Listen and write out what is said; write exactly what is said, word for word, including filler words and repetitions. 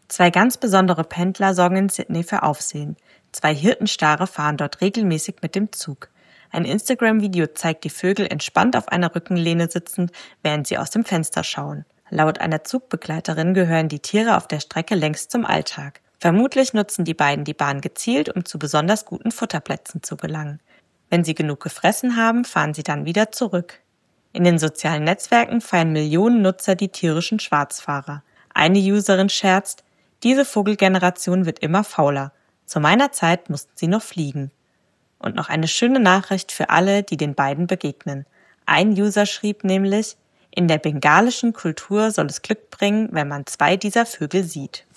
Zwei ganz besondere Pendler sorgen in Sydney für Aufsehen. Zwei Hirtenstare fahren dort regelmäßig mit dem Zug. Ein Instagram-Video zeigt die Vögel entspannt auf einer Rückenlehne sitzend, während sie aus dem Fenster schauen. Laut einer Zugbegleiterin gehören die Tiere auf der Strecke längst zum Alltag. Vermutlich nutzen die beiden die Bahn gezielt, um zu besonders guten Futterplätzen zu gelangen. Wenn sie genug gefressen haben, fahren sie dann wieder zurück. In den sozialen Netzwerken feiern Millionen Nutzer die tierischen Schwarzfahrer. Eine Userin scherzt: Diese Vogelgeneration wird immer fauler. Zu meiner Zeit mussten sie noch fliegen. Und noch eine schöne Nachricht für alle, die den beiden begegnen. Ein User schrieb nämlich: In der bengalischen Kultur soll es Glück bringen, wenn man zwei dieser Vögel sieht.